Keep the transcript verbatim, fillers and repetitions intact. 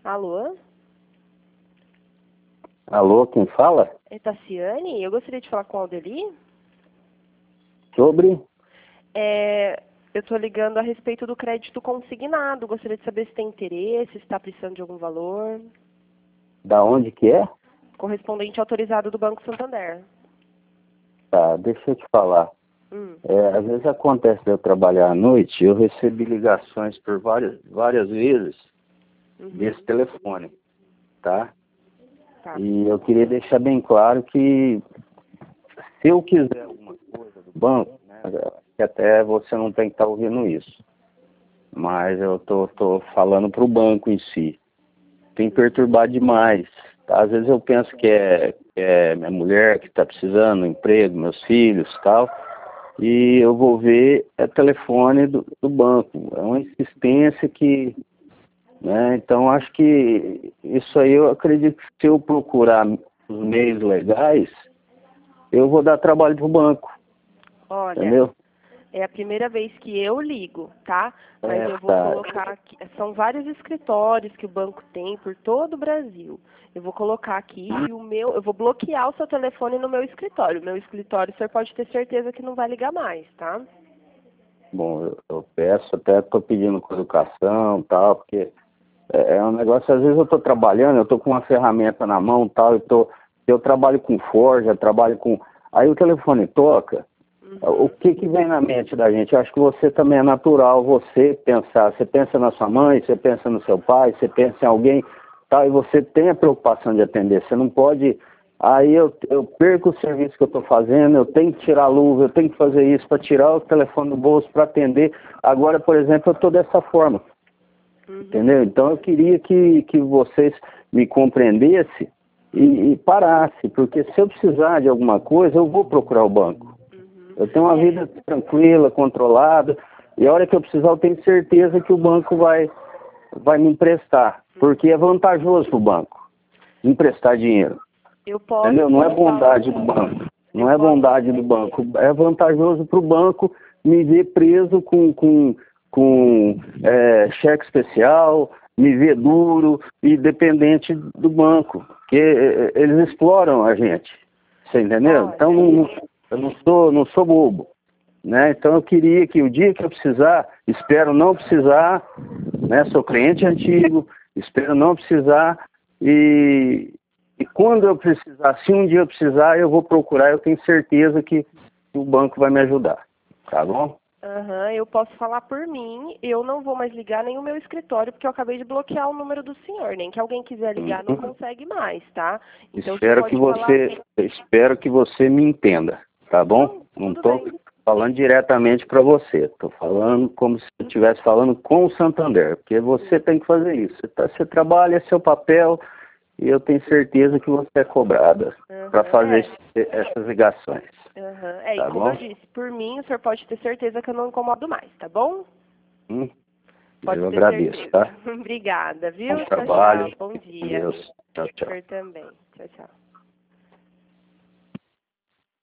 Alô? Alô, quem fala? É Tassiane? Eu gostaria de falar com a Aldeli. Sobre? É, eu estou ligando a respeito do crédito consignado. Gostaria de saber se tem interesse, se está precisando de algum valor. Da onde que é? Correspondente autorizado do Banco Santander. Tá, deixa eu te falar. Hum. É, às vezes acontece de eu trabalhar à noite, eu recebi ligações por várias, várias vezes Uhum. desse telefone, tá? Tá. E eu queria deixar bem claro que se eu quiser alguma coisa do banco, né, que até você não tem que estar ouvindo isso, mas eu tô, tô falando para o banco em si. Tem perturbado demais. Tá? Às vezes eu penso que é, que é minha mulher que está precisando, emprego, meus filhos e tal, e eu vou ver é telefone do, do banco. É uma insistência que... Né, então acho que isso aí eu acredito que se eu procurar os meios legais, eu vou dar trabalho para o banco. Olha, Entendeu? é a primeira vez que eu ligo, tá? Mas É, eu vou tá. colocar aqui, são vários escritórios que o banco tem por todo o Brasil. Eu vou colocar aqui e o meu, eu vou bloquear o seu telefone no meu escritório. O meu escritório, o senhor pode ter certeza que não vai ligar mais, tá? Bom, eu, eu peço, até estou pedindo com educação e tal, porque é, é um negócio, às vezes eu estou trabalhando, eu estou com uma ferramenta na mão e tal, eu, tô, eu trabalho com forja, trabalho com... Aí o telefone toca. Uhum. O que que vem na mente da gente? Eu acho que você também é natural, você pensar, você pensa na sua mãe, você pensa no seu pai, você pensa em alguém, tal, e você tem a preocupação de atender, você não pode, aí eu, eu perco o serviço que eu estou fazendo, eu tenho que tirar a luva, eu tenho que fazer isso para tirar o telefone do bolso, para atender. Agora, por exemplo, eu estou dessa forma, Uhum. entendeu? Então eu queria que, que vocês me compreendessem e, e parassem, porque se eu precisar de alguma coisa, eu vou procurar o banco. Eu tenho uma É. vida tranquila, controlada, e a hora que eu precisar eu tenho certeza que o banco vai, vai me emprestar, porque é vantajoso para o banco emprestar dinheiro, Eu posso. entendeu? Não é bondade do banco, não Eu é posso- bondade do banco, é vantajoso para o banco me ver preso com, com, com é, cheque especial, me ver duro e dependente do banco, porque é, eles exploram a gente, você entendeu? Olha. Então não, eu não sou, não sou bobo. Né? Então eu queria que o dia que eu precisar, espero não precisar, né? Sou cliente antigo, espero não precisar, e, e quando eu precisar, se um dia eu precisar, eu vou procurar, eu tenho certeza que o banco vai me ajudar, tá bom? Aham, eu posso falar por mim, eu não vou mais ligar nem o meu escritório, porque eu acabei de bloquear o número do senhor, nem que alguém quiser ligar não Uhum. consegue mais, tá? Então Espero você que pode você, falar... espero que você me entenda, tá bom? Não, Não tudo estou bem. falando diretamente para você, estou falando como se eu estivesse falando com o Santander, porque você tem que fazer isso. Você, tá, você trabalha, é seu papel, e eu tenho certeza que você é cobrada Aham, para fazer é. esse- essas ligações, Aham, é, e tá como eu bom? disse, por mim o senhor pode ter certeza que eu não incomodo mais, tá bom? Hum, Pode eu ter agradeço, certeza. tá? Obrigada, viu? Bom Tchau, trabalho, tchau. Bom dia. Deus, tchau, O tchau. senhor também. Tchau, tchau.